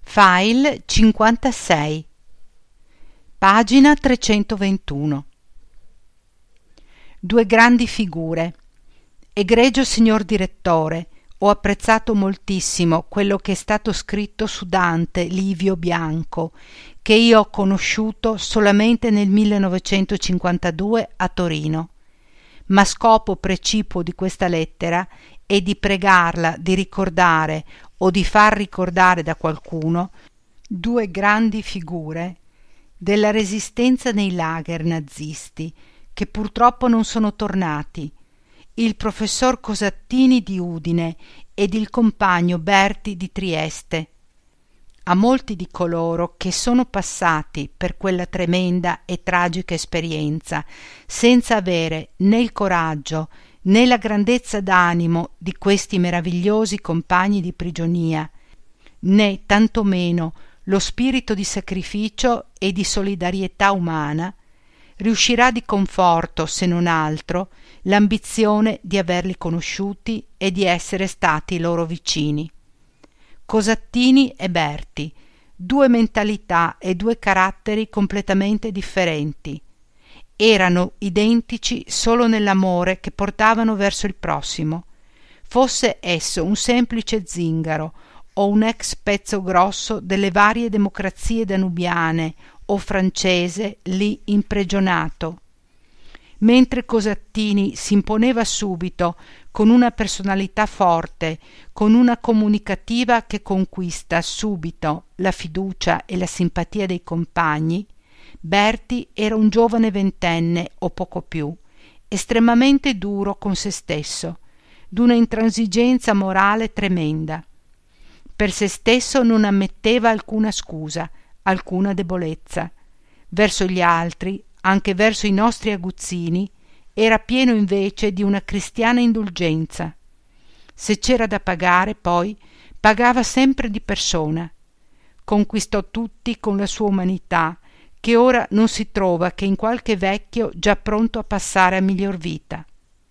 File 56, pagina 321. Due grandi figure. Egregio signor direttore, ho apprezzato moltissimo quello che è stato scritto su Dante Livio Bianco, che io ho conosciuto solamente nel 1952 a Torino. Ma scopo precipuo di questa lettera è di pregarla di ricordare o di far ricordare da qualcuno due grandi figure della resistenza nei lager nazisti, che purtroppo non sono tornati: il professor Cosattini di Udine ed il compagno Berti di Trieste. A molti di coloro che sono passati per quella tremenda e tragica esperienza senza avere né il coraggio né la grandezza d'animo di questi meravigliosi compagni di prigionia, né tantomeno lo spirito di sacrificio e di solidarietà umana, riuscirà di conforto, se non altro, l'ambizione di averli conosciuti e di essere stati loro vicini. Cosattini e Berti, due mentalità e due caratteri completamente differenti. Erano identici solo nell'amore che portavano verso il prossimo, fosse esso un semplice zingaro o un ex pezzo grosso delle varie democrazie danubiane o francese lì imprigionato. Mentre Cosattini si imponeva subito con una personalità forte, con una comunicativa che conquista subito la fiducia e la simpatia dei compagni, Berti era un giovane ventenne o poco più, estremamente duro con se stesso, d'una intransigenza morale tremenda. Per se stesso non ammetteva alcuna scusa, alcuna debolezza. Verso gli altri, anche verso i nostri aguzzini, era pieno invece di una cristiana indulgenza. Se c'era da pagare, poi, pagava sempre di persona. Conquistò tutti con la sua umanità, che ora non si trova che in qualche vecchio già pronto a passare a miglior vita.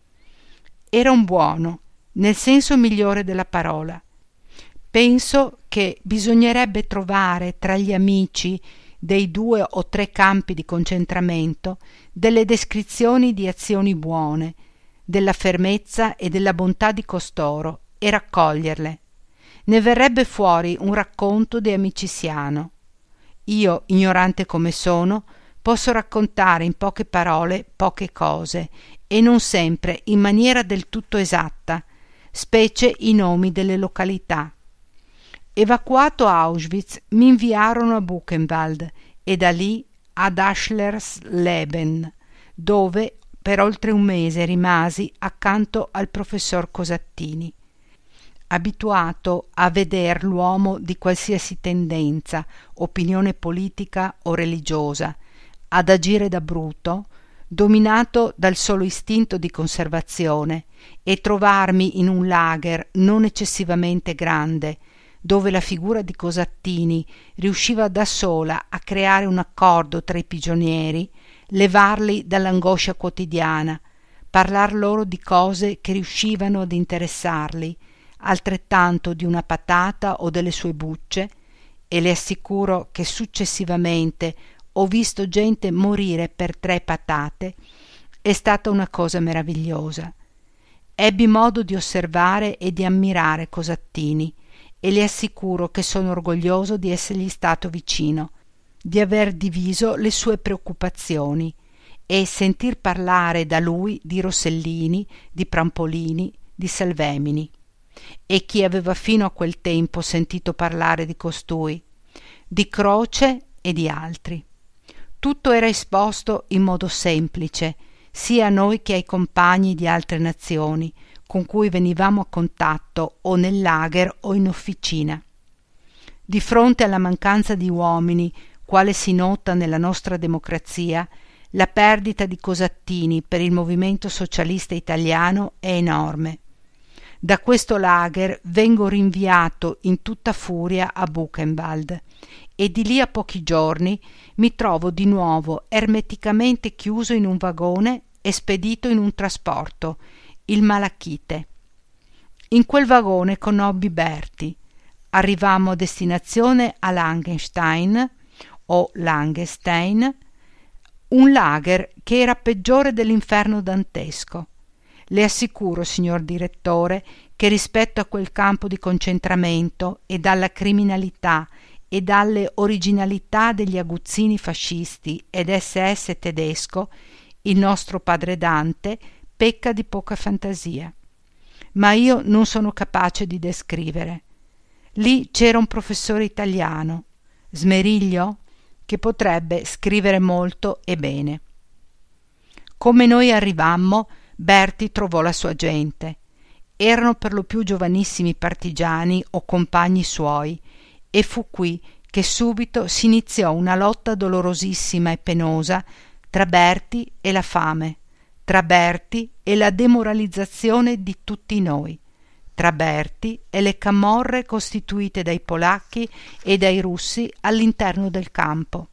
Era un buono, nel senso migliore della parola. Penso che bisognerebbe trovare tra gli amici dei 2 o 3 campi di concentramento delle descrizioni di azioni buone, della fermezza e della bontà di costoro, e raccoglierle. Ne verrebbe fuori un racconto de amiciciano. Io, ignorante come sono, posso raccontare in poche parole poche cose, e non sempre in maniera del tutto esatta, specie i nomi delle località. Evacuato a Auschwitz, mi inviarono a Buchenwald e da lì ad Aschersleben, dove per oltre un mese rimasi accanto al professor Cosattini. Abituato a veder l'uomo di qualsiasi tendenza, opinione politica o religiosa, ad agire da bruto, dominato dal solo istinto di conservazione, e trovarmi in un lager non eccessivamente grande, dove la figura di Cosattini riusciva da sola a creare un accordo tra i prigionieri, levarli dall'angoscia quotidiana, parlar loro di cose che riuscivano ad interessarli, altrettanto di una patata o delle sue bucce, e le assicuro che successivamente ho visto gente morire per 3 patate, è stata una cosa meravigliosa. Ebbi modo di osservare e di ammirare Cosattini, e le assicuro che sono orgoglioso di essergli stato vicino, di aver diviso le sue preoccupazioni, e sentir parlare da lui di Rossellini, di Prampolini, di Salvemini. E chi aveva fino a quel tempo sentito parlare di costui, di Croce e di altri. Tutto era esposto in modo semplice, sia a noi che ai compagni di altre nazioni, con cui venivamo a contatto o nel lager o in officina. Di fronte alla mancanza di uomini, quale si nota nella nostra democrazia, la perdita di Cosattini per il movimento socialista italiano è enorme. Da questo lager vengo rinviato in tutta furia a Buchenwald e di lì a pochi giorni mi trovo di nuovo ermeticamente chiuso in un vagone e spedito in un trasporto, il Malachite. In quel vagone conobbi Berti, Arrivammo a destinazione a Langenstein o Langestein, un lager che era peggiore dell'inferno dantesco. Le assicuro, signor direttore, che rispetto a quel campo di concentramento e dalla criminalità e dalle originalità degli aguzzini fascisti ed SS tedesco, il nostro padre Dante pecca di poca fantasia. Ma io non sono capace di descrivere. Lì c'era un professore italiano, Smeriglio, che potrebbe scrivere molto e bene. Come noi arrivammo, Berti trovò la sua gente. Erano per lo più giovanissimi partigiani o compagni suoi, e fu qui che subito si iniziò una lotta dolorosissima e penosa tra Berti e la fame, tra Berti e la demoralizzazione di tutti noi, tra Berti e le camorre costituite dai polacchi e dai russi all'interno del campo.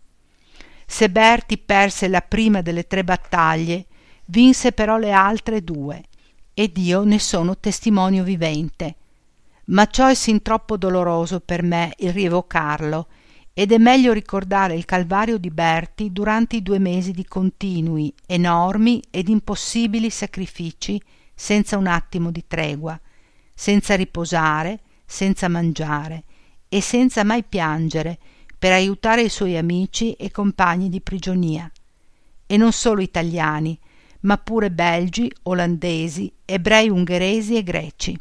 Se Berti perse la prima delle 3 battaglie, vinse però le altre 2, ed io ne sono testimonio vivente. Ma ciò è sin troppo doloroso per me il rievocarlo, ed è meglio ricordare il calvario di Berti durante i 2 mesi di continui, enormi ed impossibili sacrifici, senza un attimo di tregua, senza riposare, senza mangiare e senza mai piangere, per aiutare i suoi amici e compagni di prigionia, e non solo italiani, ma pure belgi, olandesi, ebrei ungheresi e greci.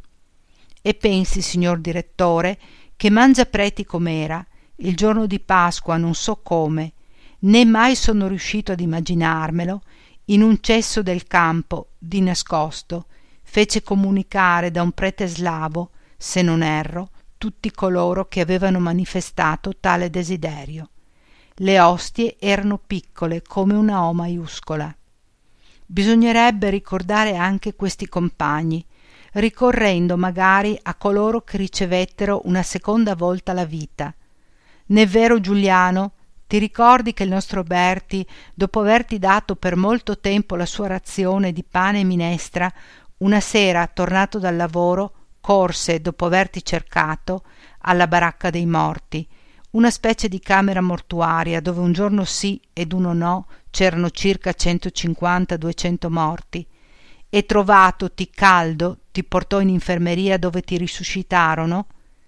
E pensi, signor direttore, che Mangiapreti com'era, il giorno di Pasqua non so come, né mai sono riuscito ad immaginarmelo, in un cesso del campo, di nascosto, fece comunicare da un prete slavo, se non erro, tutti coloro che avevano manifestato tale desiderio. Le ostie erano piccole come una O maiuscola. Bisognerebbe ricordare anche questi compagni, ricorrendo magari a coloro che ricevettero una seconda volta la vita. N'è vero, Giuliano? Ti ricordi che il nostro Berti, dopo averti dato per molto tempo la sua razione di pane e minestra, una sera, tornato dal lavoro, corse, dopo averti cercato, alla baracca dei morti, una specie di camera mortuaria dove un giorno sì ed uno no c'erano circa 150-200 morti, e trovatoti caldo ti portò in infermeria dove ti risuscitarono?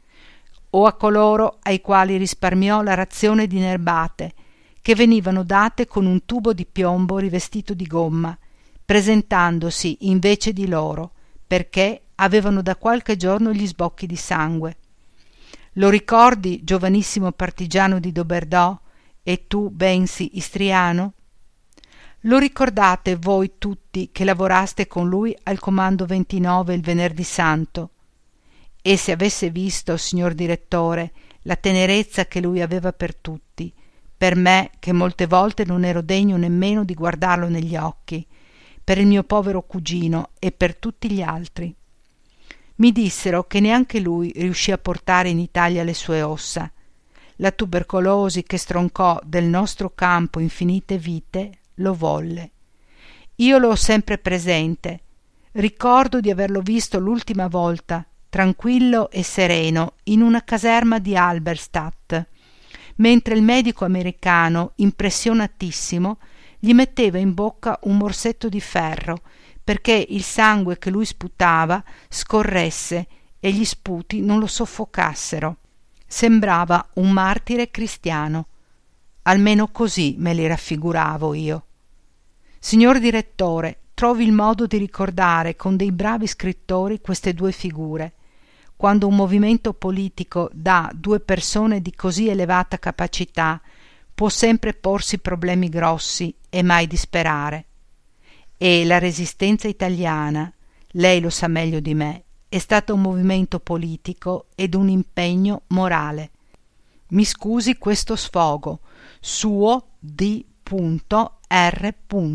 O a coloro ai quali risparmiò la razione di nerbate, che venivano date con un tubo di piombo rivestito di gomma, presentandosi invece di loro, perché avevano da qualche giorno gli sbocchi di sangue. Lo ricordi, giovanissimo partigiano di Doberdò, e tu, Bensi, istriano? Lo ricordate voi tutti che lavoraste con lui al comando 29 il venerdì santo? E se avesse visto, signor direttore, la tenerezza che lui aveva per tutti, per me che molte volte non ero degno nemmeno di guardarlo negli occhi, per il mio povero cugino e per tutti gli altri. Mi dissero che neanche lui riuscì a portare in Italia le sue ossa. La tubercolosi che stroncò del nostro campo infinite vite lo volle. Io l'ho sempre presente. Ricordo di averlo visto l'ultima volta, tranquillo e sereno, in una caserma di Halberstadt, mentre il medico americano, impressionatissimo, gli metteva in bocca un morsetto di ferro perché il sangue che lui sputava scorresse e gli sputi non lo soffocassero. Sembrava un martire cristiano. Almeno così me li raffiguravo io. Signor direttore, trovi il modo di ricordare con dei bravi scrittori queste 2 figure. Quando un movimento politico dà 2 persone di così elevata capacità, può sempre porsi problemi grossi e mai disperare. E la resistenza italiana, lei lo sa meglio di me, è stato un movimento politico ed un impegno morale. Mi scusi questo sfogo. Suo D.R.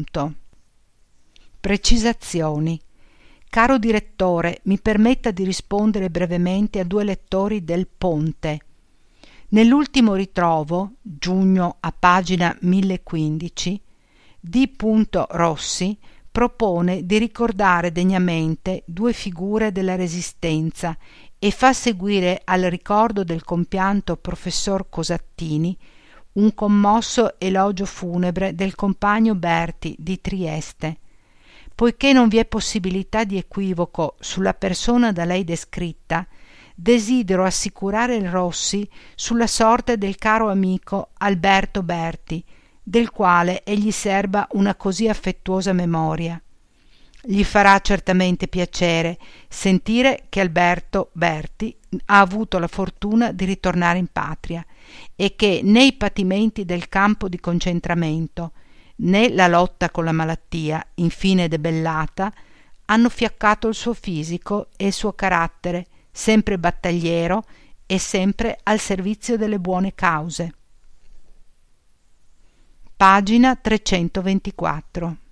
Precisazioni. Caro direttore, mi permetta di rispondere brevemente a 2 lettori del Ponte. Nell'ultimo ritrovo, giugno a pagina 1015, D. Rossi propone di ricordare degnamente 2 figure della Resistenza e fa seguire al ricordo del compianto professor Cosattini un commosso elogio funebre del compagno Berti di Trieste. Poiché non vi è possibilità di equivoco sulla persona da lei descritta, desidero assicurare il Rossi sulla sorte del caro amico Alberto Berti, del quale egli serba una così affettuosa memoria. Gli farà certamente piacere sentire che Alberto Berti ha avuto la fortuna di ritornare in patria e che né i patimenti del campo di concentramento né la lotta con la malattia, infine debellata, hanno fiaccato il suo fisico e il suo carattere, sempre battagliero e sempre al servizio delle buone cause. Pagina 324.